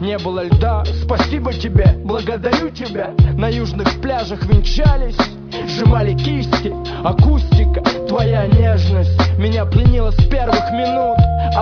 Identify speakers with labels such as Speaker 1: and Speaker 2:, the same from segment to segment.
Speaker 1: не было льда. Спасибо тебе, благодарю тебя. На южных пляжах венчались, сжимали кисти. Акустика, твоя нежность меня пленила с первых минут,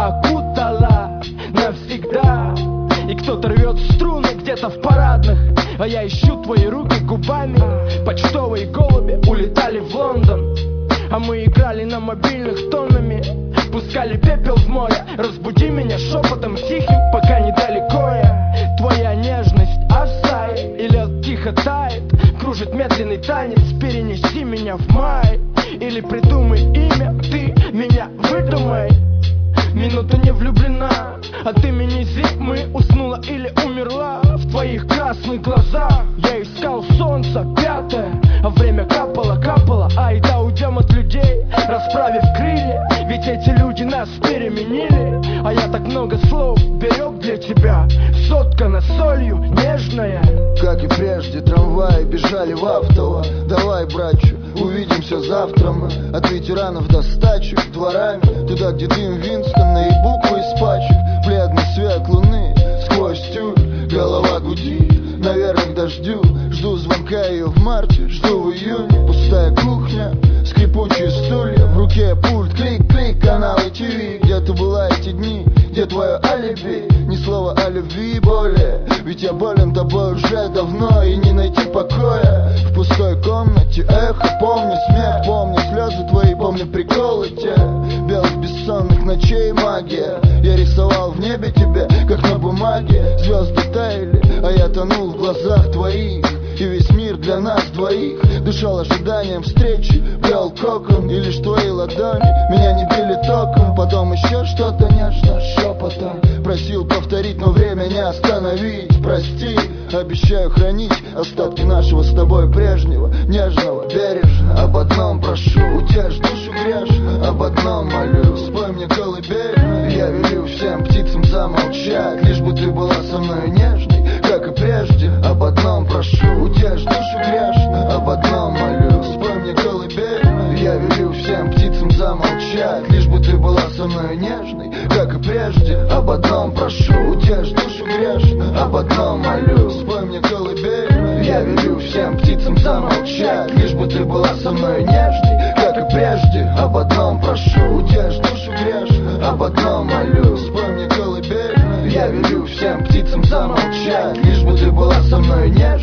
Speaker 1: окутала навсегда. И кто-то рвет струны где-то в парадных, а я ищу твои руки губами. Почтовые голуби улетали в Лондон, а мы играли на мобильных тоннами. Пускали пепел в море, разбуди меня шепотом тихим, пока недалеко я. Твоя нежность офсайд, и лед тихо тает, кружит медленный танец. Перенеси меня в май, или придумай имя, ты меня выдумай. Минута не влюблена, от имени зимы уснула или умерла. В твоих красных глазах я искал солнце пятое, а время капало, капало, айда уйдем от людей, расправив крылья. Ведь эти люди нас переменили, а я так много слов берег для тебя, соткана солью нежная.
Speaker 2: Как и прежде, трамваи бежали в автово. Давай, братчу, увидимся завтра мы. От ветеранов до стачек дворами, туда, где дым Винстона и буквы из пачек. Бледный свет луны сквозь тюль, голова гудит, наверное, к дождю. Жду звонка ее в марте, жду в июне. Пустая кухня, скрипучие стулья, в руке пульт, клик-клик, каналы ТВ. Где ты была эти дни, где твое алиби? Ни слова о любви более, ведь я болен тобой уже давно, и не найти покоя в пустой комнате. Эхо, помню смех, помню слезы твои, помню приколы те. Белых бессонных ночей магия, я рисовал в небе тебя, как на бумаге. Звезды таяли, а я тонул в глазах твоих, и весь мир для нас двоих дышал ожиданием встречи, брел кокон, и лишь твои ладони меня не били током. Потом еще что-то нежно шепотом просил повторить, но время не остановить. Прости, обещаю хранить остатки нашего с тобой прежнего, нежного, бережно. Об одном прошу, утешь душу грешно, об одном молю, спой мне колыбель. Я велю всем птицам замолчать, лишь бы ты была со мной нежной, как и прежде. Об одном прошу, утешь душу грешно, об одном молю, спой мне колыбель. Я велю всем птицам замолчать, лишь бы ты была со мной нежной, как и прежде. Об одном прошу, утешь душу грешно, об одном молю, спой мне колыбель. Я велю всем птицам замолчать, лишь бы ты была со мной нежной, как и прежде. Об одном прошу, утешь душу грешно, об одном молю, спой мне колыбель. Я велю всем птицам замолчать, лишь бы ты была со мной нежной.